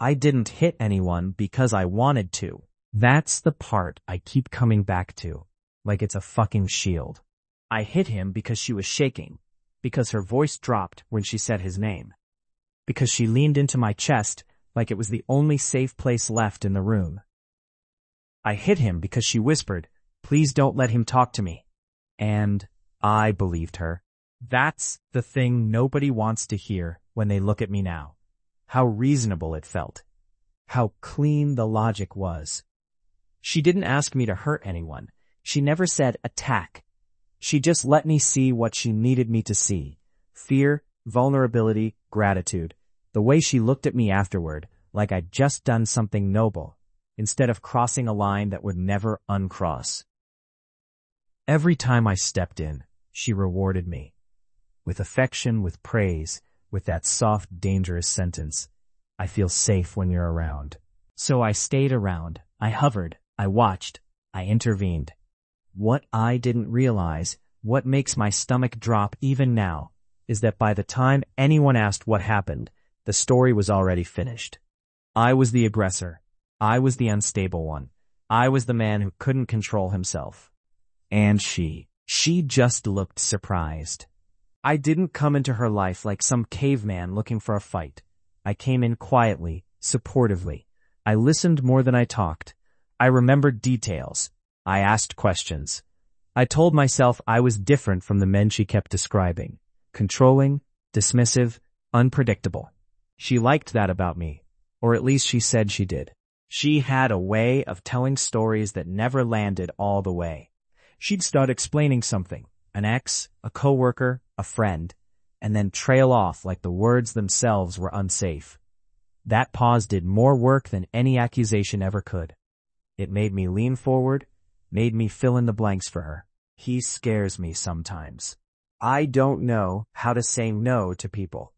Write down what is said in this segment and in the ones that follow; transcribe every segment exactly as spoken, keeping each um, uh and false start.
I didn't hit anyone because I wanted to. That's the part I keep coming back to, like it's a fucking shield. I hit him because she was shaking, because her voice dropped when she said his name, because she leaned into my chest like it was the only safe place left in the room. I hit him because she whispered, "Please don't let him talk to me." And I believed her. That's the thing nobody wants to hear when they look at me now. How reasonable it felt. How clean the logic was. She didn't ask me to hurt anyone. She never said attack. She just let me see what she needed me to see. Fear, vulnerability, gratitude. The way she looked at me afterward, like I'd just done something noble, instead of crossing a line that would never uncross. Every time I stepped in, she rewarded me. With affection, with praise, with that soft, dangerous sentence, "I feel safe when you're around." So I stayed around. I hovered. I watched. I intervened. What I didn't realize, what makes my stomach drop even now, is that by the time anyone asked what happened, the story was already finished. I was the aggressor. I was the unstable one. I was the man who couldn't control himself. And she, she just looked surprised. I didn't come into her life like some caveman looking for a fight. I came in quietly, supportively. I listened more than I talked. I remembered details. I asked questions. I told myself I was different from the men she kept describing. Controlling, dismissive, unpredictable. She liked that about me, or at least she said she did. She had a way of telling stories that never landed all the way. She'd start explaining something, an ex, a coworker, a friend, and then trail off like the words themselves were unsafe. That pause did more work than any accusation ever could. It made me lean forward, made me fill in the blanks for her. He scares me sometimes. I don't know how to say no to people.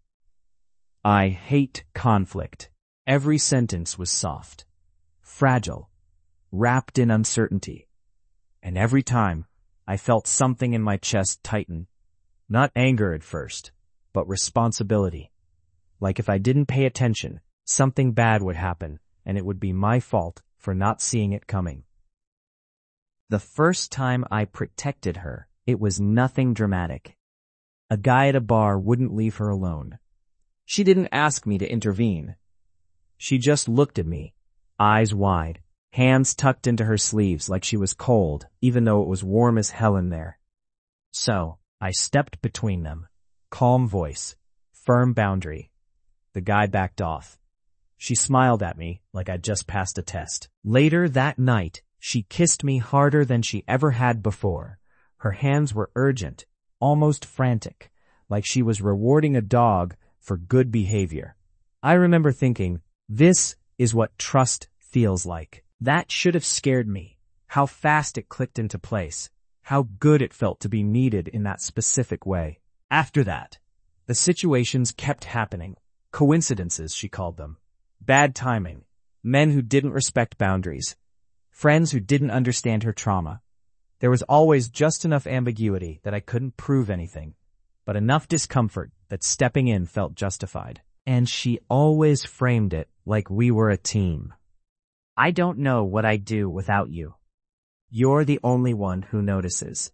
I hate conflict. Every sentence was soft, fragile, wrapped in uncertainty. And every time, I felt something in my chest tighten. Not anger at first, but responsibility. Like if I didn't pay attention, something bad would happen, and it would be my fault for not seeing it coming. The first time I protected her, it was nothing dramatic. A guy at a bar wouldn't leave her alone. She didn't ask me to intervene. She just looked at me, eyes wide, hands tucked into her sleeves like she was cold, even though it was warm as hell in there. So, I stepped between them. Calm voice, firm boundary. The guy backed off. She smiled at me like I'd just passed a test. Later that night, she kissed me harder than she ever had before. Her hands were urgent, almost frantic, like she was rewarding a dog for good behavior. I remember thinking, this is what trust feels like. That should have scared me. How fast it clicked into place. How good it felt to be needed in that specific way. After that, the situations kept happening. Coincidences, she called them. Bad timing. Men who didn't respect boundaries. Friends who didn't understand her trauma. There was always just enough ambiguity that I couldn't prove anything, but enough discomfort that stepping in felt justified. And she always framed it like we were a team. I don't know what I'd do without you. You're the only one who notices.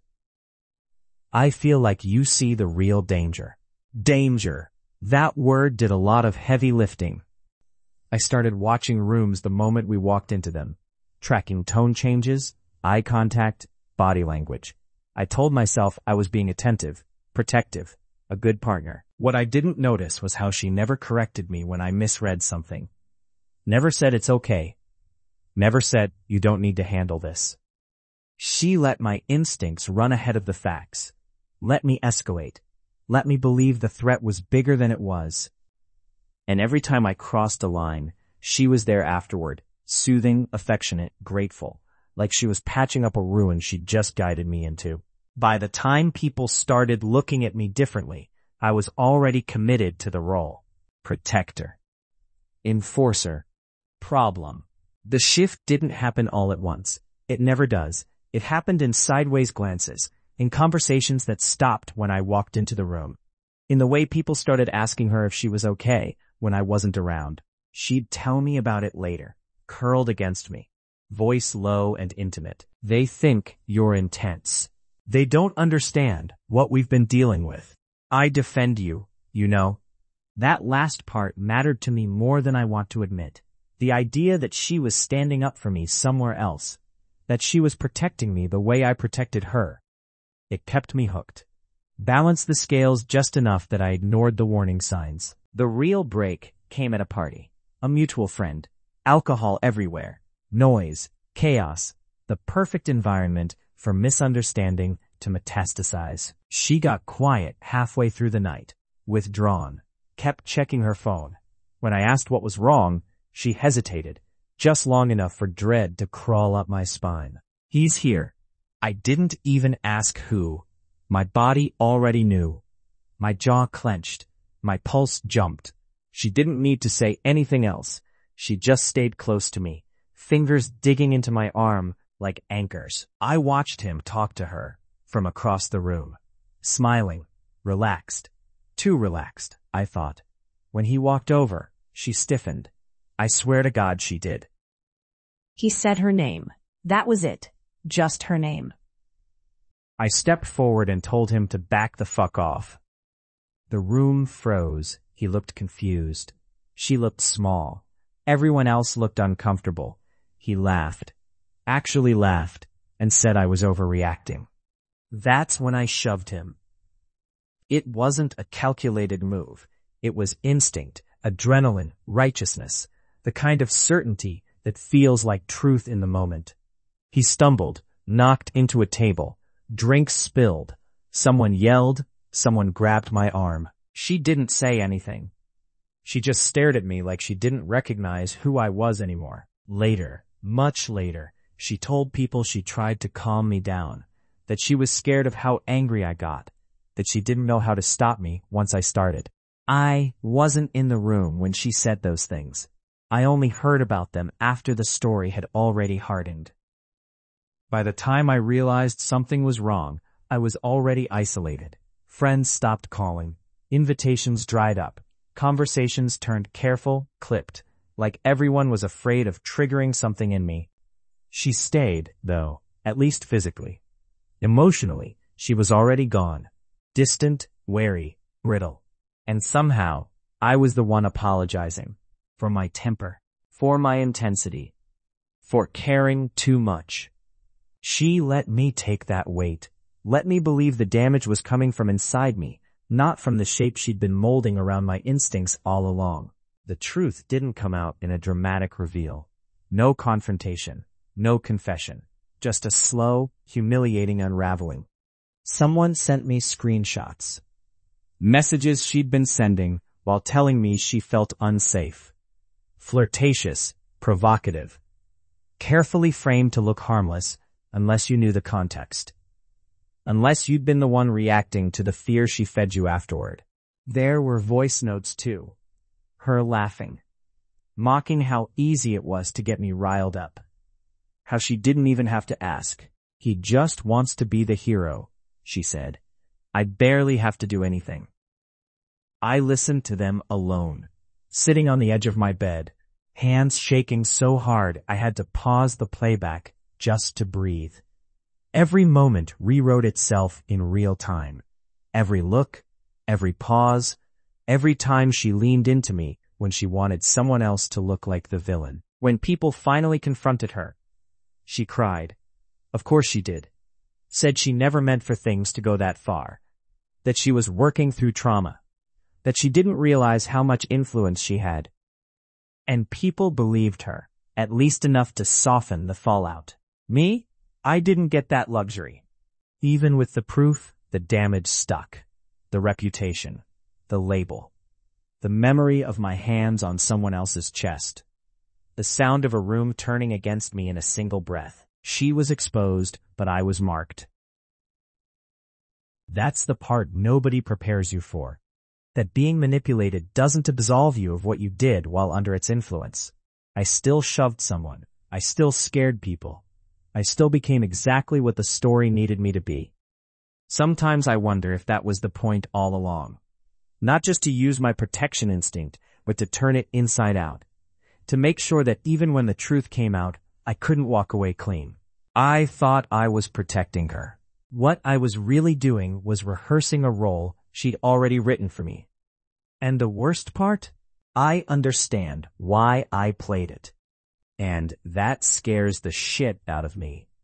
I feel like you see the real danger. Danger. That word did a lot of heavy lifting. I started watching rooms the moment we walked into them, tracking tone changes, eye contact, body language. I told myself I was being attentive, protective, a good partner. What I didn't notice was how she never corrected me when I misread something. Never said it's okay. Never said, you don't need to handle this. She let my instincts run ahead of the facts. Let me escalate. Let me believe the threat was bigger than it was. And every time I crossed a line, she was there afterward, soothing, affectionate, grateful, like she was patching up a ruin she'd just guided me into. By the time people started looking at me differently, I was already committed to the role. Protector. Enforcer. Problem. The shift didn't happen all at once. It never does. It happened in sideways glances, in conversations that stopped when I walked into the room, in the way people started asking her if she was okay when I wasn't around. She'd tell me about it later, curled against me, voice low and intimate. They think you're intense. They don't understand what we've been dealing with. I defend you, you know. That last part mattered to me more than I want to admit. The idea that she was standing up for me somewhere else, that she was protecting me the way I protected her. It kept me hooked. Balanced the scales just enough that I ignored the warning signs. The real break came at a party. A mutual friend. Alcohol everywhere. Noise. Chaos. The perfect environment for misunderstanding to metastasize. She got quiet halfway through the night. Withdrawn. Kept checking her phone. When I asked what was wrong, she hesitated, just long enough for dread to crawl up my spine. He's here. I didn't even ask who. My body already knew. My jaw clenched. My pulse jumped. She didn't need to say anything else. She just stayed close to me, fingers digging into my arm like anchors. I watched him talk to her from across the room, smiling, relaxed. Too relaxed, I thought. When he walked over, she stiffened. I swear to God she did. He said her name. That was it. Just her name. I stepped forward and told him to back the fuck off. The room froze. He looked confused. She looked small. Everyone else looked uncomfortable. He laughed. Actually laughed, and said I was overreacting. That's when I shoved him. It wasn't a calculated move. It was instinct, adrenaline, righteousness, the kind of certainty that feels like truth in the moment. He stumbled, knocked into a table. Drinks spilled. Someone yelled. Someone grabbed my arm. She didn't say anything. She just stared at me like she didn't recognize who I was anymore. Later, much later, she told people she tried to calm me down, that she was scared of how angry I got, that she didn't know how to stop me once I started. I wasn't in the room when she said those things. I only heard about them after the story had already hardened. By the time I realized something was wrong, I was already isolated. Friends stopped calling. Invitations dried up. Conversations turned careful, clipped, like everyone was afraid of triggering something in me. She stayed, though, at least physically. Emotionally, she was already gone. Distant, wary, brittle. And somehow, I was the one apologizing. For my temper. For my intensity. For caring too much. She let me take that weight. Let me believe the damage was coming from inside me, not from the shape she'd been molding around my instincts all along. The truth didn't come out in a dramatic reveal. No confrontation. No confession. Just a slow, humiliating unraveling. Someone sent me screenshots. Messages she'd been sending while telling me she felt unsafe. Flirtatious, provocative. Carefully framed to look harmless, unless you knew the context. Unless you'd been the one reacting to the fear she fed you afterward. There were voice notes too. Her laughing. Mocking how easy it was to get me riled up. How she didn't even have to ask. He just wants to be the hero, she said. I barely have to do anything. I listened to them alone. Sitting on the edge of my bed. Hands shaking so hard I had to pause the playback just to breathe. Every moment rewrote itself in real time. Every look, every pause, every time she leaned into me when she wanted someone else to look like the villain. When people finally confronted her, she cried. Of course she did. Said she never meant for things to go that far. That she was working through trauma. That she didn't realize how much influence she had. And people believed her, at least enough to soften the fallout. Me? I didn't get that luxury. Even with the proof, the damage stuck. The reputation. The label. The memory of my hands on someone else's chest. The sound of a room turning against me in a single breath. She was exposed, but I was marked. That's the part nobody prepares you for. That being manipulated doesn't absolve you of what you did while under its influence. I still shoved someone. I still scared people. I still became exactly what the story needed me to be. Sometimes I wonder if that was the point all along. Not just to use my protection instinct, but to turn it inside out. to make sure that even when the truth came out, I couldn't walk away clean. I thought I was protecting her. What I was really doing was rehearsing a role she'd already written for me. And the worst part? I understand why I played it. And that scares the shit out of me.